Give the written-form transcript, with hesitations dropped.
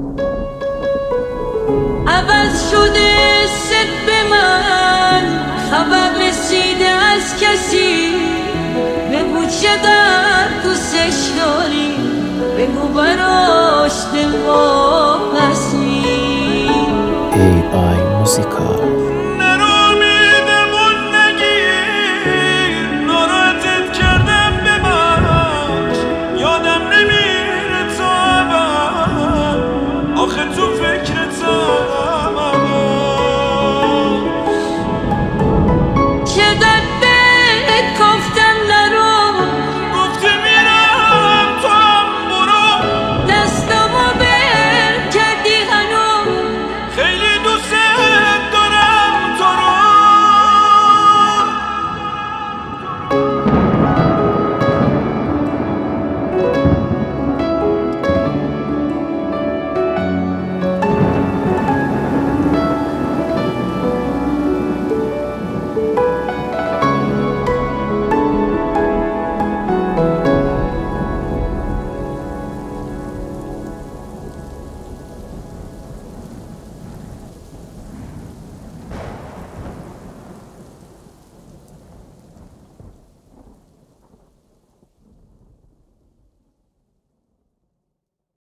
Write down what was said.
عوض شده ست به من، خبر رسیده از کسی، بگو چقدر دوستش داری، بگو براش دل واپسی. AI Musical.